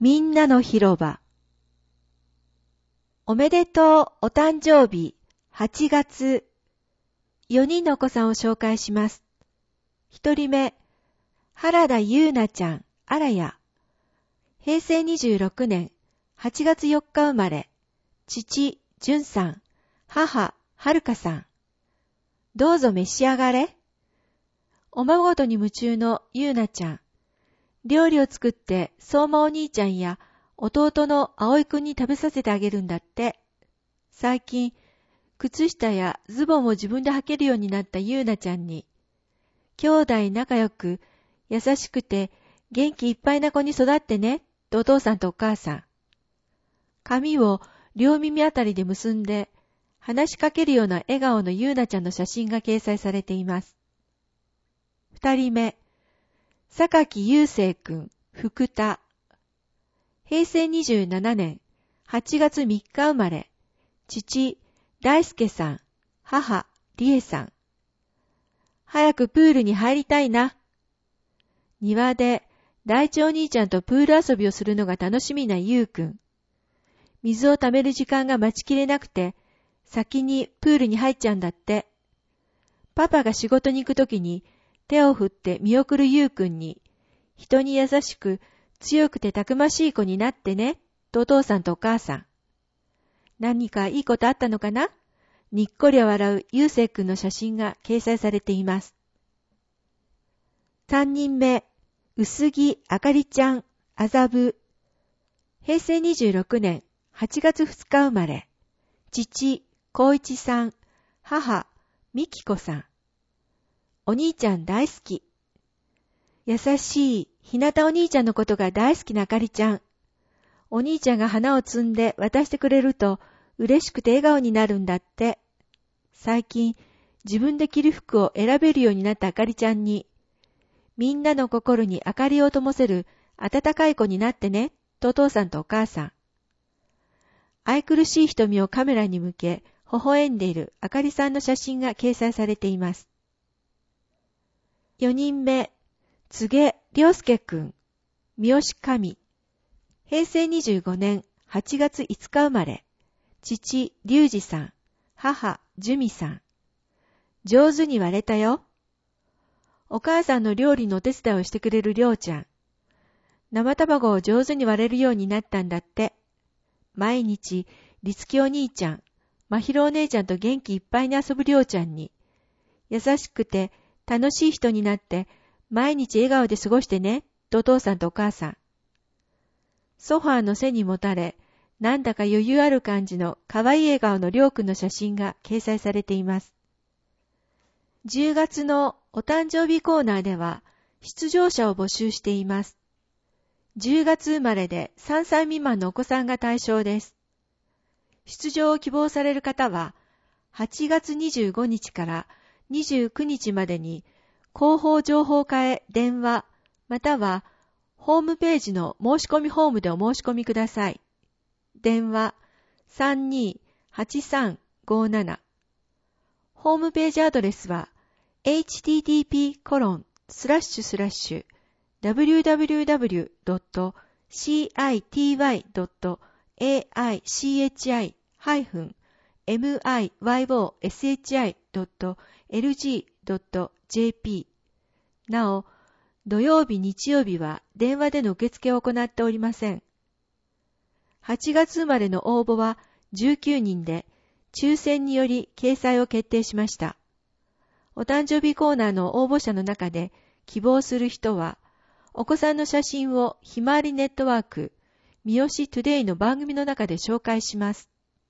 みんなの広場。おめでとうお誕生日8月。4人のお子さんを紹介します。1人目、原田優奈ちゃん、あらや。平成26年8月4日生まれ。父、淳さん、母、はるかさん。どうぞ召し上がれ。おまごとに夢中の優奈ちゃん。料理を作って相馬お兄ちゃんや弟の葵くんに食べさせてあげるんだって。最近、靴下やズボンを自分で履けるようになった優奈ちゃんに、兄弟仲良く、優しくて元気いっぱいな子に育ってね、とお父さんとお母さん。髪を両耳あたりで結んで、話しかけるような笑顔の優奈ちゃんの写真が掲載されています。二人目、榊優生くん、福田。平成27年8月3日生まれ。父、大輔さん、母、理恵さん。早くプールに入りたいな。庭で大地お兄ちゃんとプール遊びをするのが楽しみな優くん。水を溜める時間が待ちきれなくて、先にプールに入っちゃうんだって。パパが仕事に行くときに手を振って見送る優くんに、人に優しく強くてたくましい子になってね、とお父さんとお母さん。何かいいことあったのかな？にっこり笑う優生くんの写真が掲載されています。三人目、薄木あかりちゃん、麻布。平成26年8月2日生まれ。父、光一さん、母、美希子さん。お兄ちゃん大好き。優しい、ひなたお兄ちゃんのことが大好きなあかりちゃん。お兄ちゃんが花を摘んで渡してくれると嬉しくて笑顔になるんだって。最近自分で着る服を選べるようになったあかりちゃんに、みんなの心に明かりを灯せる温かい子になってね、とお父さんとお母さん。愛くるしい瞳をカメラに向け微笑んでいるあかりさんの写真が掲載されています。4人目、柘植良介くん、三好神。平成25年8月5日生まれ。父、隆二さん、母、珠美さん。上手に割れたよ。お母さんの料理のお手伝いをしてくれるりょうちゃん。生卵を上手に割れるようになったんだって。毎日、律樹お兄ちゃん、まひろお姉ちゃんと元気いっぱいに遊ぶりょうちゃんに、優しくて楽しい人になって、毎日笑顔で過ごしてね、とお父さんとお母さん。ソファーの背にもたれ、なんだか余裕ある感じの可愛い笑顔のりょうくんの写真が掲載されています。10月のお誕生日コーナーでは、出場者を募集しています。10月生まれで3歳未満のお子さんが対象です。出場を希望される方は、8月25日から29日までに、広報情報課へ電話、または、ホームページの申し込みフォームでお申し込みください。電話 328357。ホームページアドレスは、http://www.city.miyoshi.lg.jp。なお、土曜日、日曜日は電話での受付を行っておりません。8月生まれの応募は19人で、抽選により掲載を決定しました。お誕生日コーナーの応募者の中で希望する人は、お子さんの写真をひまわりネットワーク、三好トゥデイの番組の中で紹介します。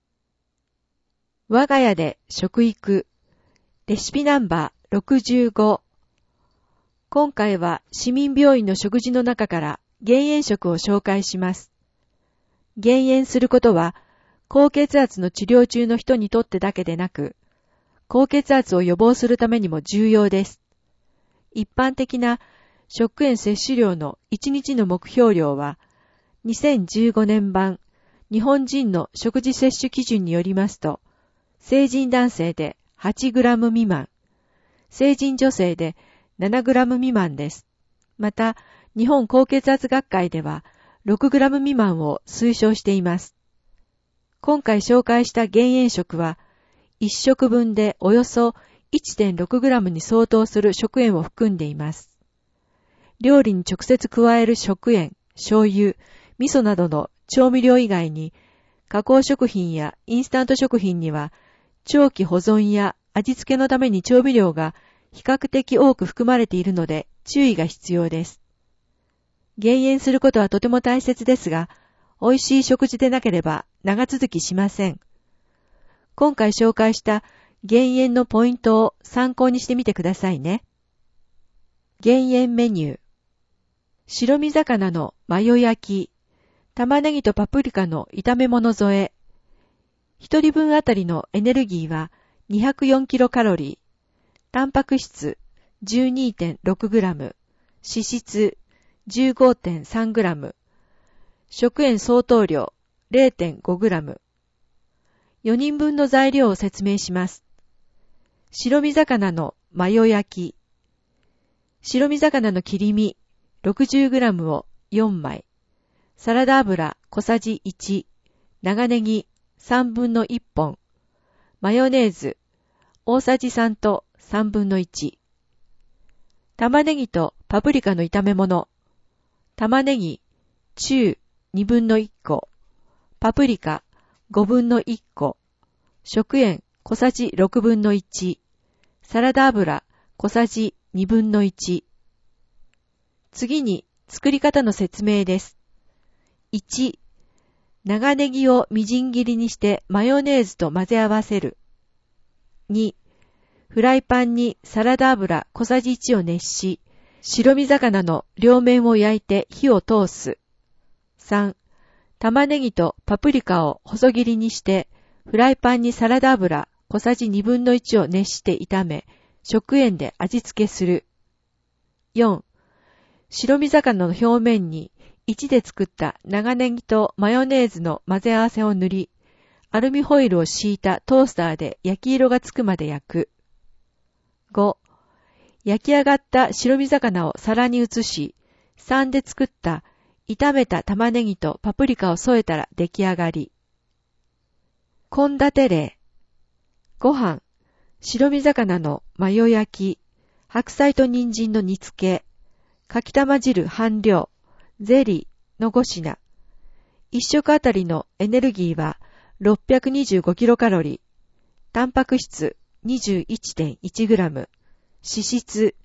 我が家で食育、レシピナンバー65。今回は市民病院の食事の中から減塩食を紹介します。減塩することは、高血圧の治療中の人にとってだけでなく、高血圧を予防するためにも重要です。一般的な食塩摂取量の1日の目標量は、2015年版日本人の食事摂取基準によりますと、成人男性で 8g 未満、成人女性で 7g 未満です。また、日本高血圧学会では 6g 未満を推奨しています。今回紹介した減塩食は、1食分でおよそ 1.6g に相当する食塩を含んでいます。料理に直接加える食塩、醤油、味噌などの調味料以外に、加工食品やインスタント食品には、長期保存や味付けのために調味料が比較的多く含まれているので注意が必要です。減塩することはとても大切ですが、美味しい食事でなければ長続きしません。今回紹介した減塩のポイントを参考にしてみてくださいね。減塩メニュー。白身魚のマヨ焼き、玉ねぎとパプリカの炒め物添え。一人分あたりのエネルギーは204キロカロリー、タンパク質 12.6g、脂質 15.3g、食塩相当量 0.5g。4人分の材料を説明します。白身魚のマヨ焼き。白身魚の切り身 60g を4枚。サラダ油小さじ1。長ネギ3分の1本。マヨネーズ大さじ3と3分の1。玉ねぎとパプリカの炒め物。玉ねぎ中2分の1個。パプリカ5分の1個。食塩小さじ6分の1。サラダ油小さじ2分の1。次に作り方の説明です。1、長ネギをみじん切りにしてマヨネーズと混ぜ合わせる。2、フライパンにサラダ油小さじ1を熱し、白身魚の両面を焼いて火を通す。3、玉ねぎとパプリカを細切りにして、フライパンにサラダ油小さじ2分の1を熱して炒め、食塩で味付けする。4、白身魚の表面に1で作った長ネギとマヨネーズの混ぜ合わせを塗り、アルミホイルを敷いたトースターで焼き色がつくまで焼く。5、焼き上がった白身魚を皿に移し、3で作った炒めた玉ねぎとパプリカを添えたら出来上がり。献立例。ご飯、白身魚のマヨ焼き、白菜と人参の煮付け、かきたま汁半量、ゼリーの5品。1食あたりのエネルギーは625キロカロリー、タンパク質 21.1g、脂質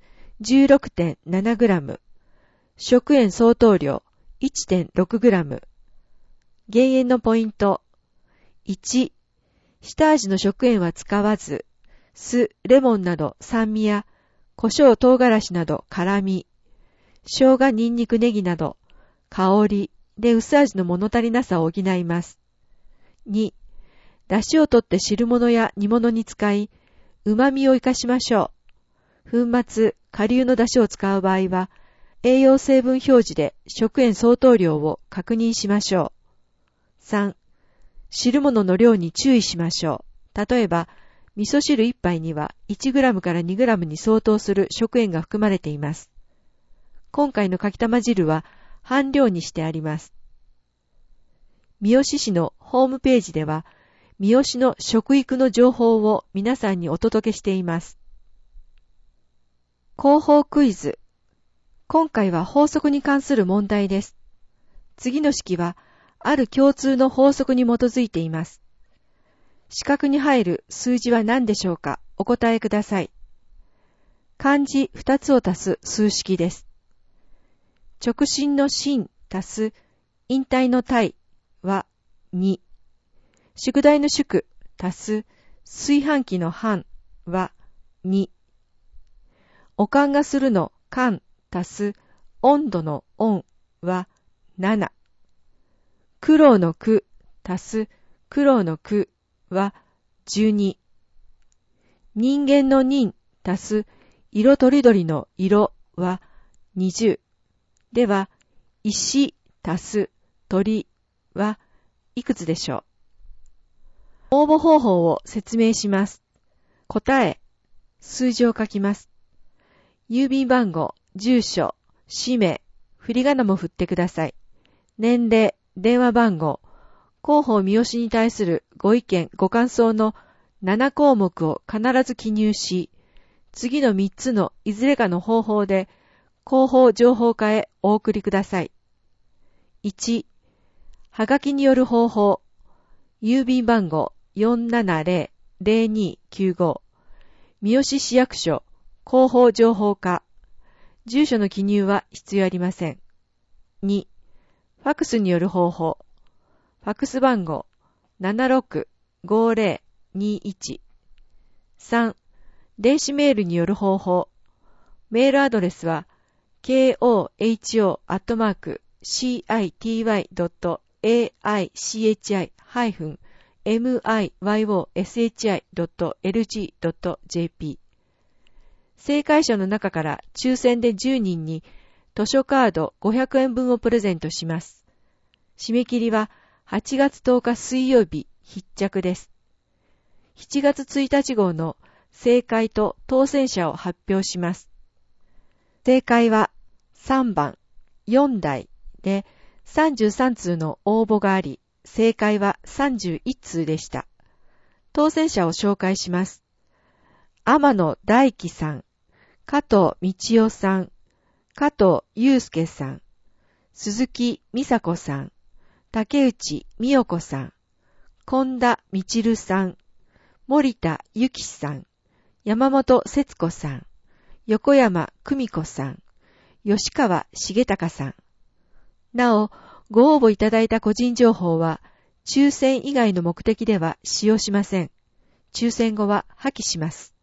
16.7g、食塩相当量 1.6g。減塩のポイント。1、下味の食塩は使わず、酢、レモンなど酸味や胡椒唐辛子など辛味、生姜、ニンニク、ネギなど香りで薄味の物足りなさを補います。2、出汁を取って汁物や煮物に使い、旨味を生かしましょう。粉末、顆粒の出汁を使う場合は、栄養成分表示で食塩相当量を確認しましょう。3、汁物の量に注意しましょう。例えば、味噌汁1杯には 1g から 2g に相当する食塩が含まれています。今回のかきたま汁は半量にしてあります。三好市のホームページでは、三好の食育の情報を皆さんにお届けしています。広報クイズ。今回は法則に関する問題です。次の式は、ある共通の法則に基づいています。四角に入る数字は何でしょうか？お答えください。漢字2つを足す数式です。直進の進足す引退の退は2。宿題の宿足す炊飯器の飯は2。おかんがするの間足す温度の温は7。苦労の苦足す苦労の苦は12。人間の人足す色とりどりの色は20。では、石足す鳥はいくつでしょう？応募方法を説明します。答え、数字を書きます。郵便番号、住所、氏名、振り仮名も振ってください。 年齢、電話番号、広報三好に対するご意見、ご感想の7項目を必ず記入し、次の3つのいずれかの方法で広報情報課へお送りください。1、はがきによる方法、郵便番号 470-0295、三好市役所広報情報課、住所の記入は必要ありません。2、ファクスによる方法、ファクス番号 765021。3、電子メールによる方法、メールアドレスは koho.city-miyoshi.lg.jp。 正解者の中から抽選で10人に図書カード500円分をプレゼントします。締め切りは8月10日水曜日必着です。7月1日号の正解と当選者を発表します。正解は3番、4台で33通の応募があり、正解は31通でした。当選者を紹介します。天野大樹さん、加藤道夫さん、加藤祐介さん、鈴木美佐子さん、竹内美代子さん、近田みちるさん、森田ゆきさん、山本節子さん、横山久美子さん、吉川重隆さん。なお、ご応募いただいた個人情報は、抽選以外の目的では使用しません。抽選後は破棄します。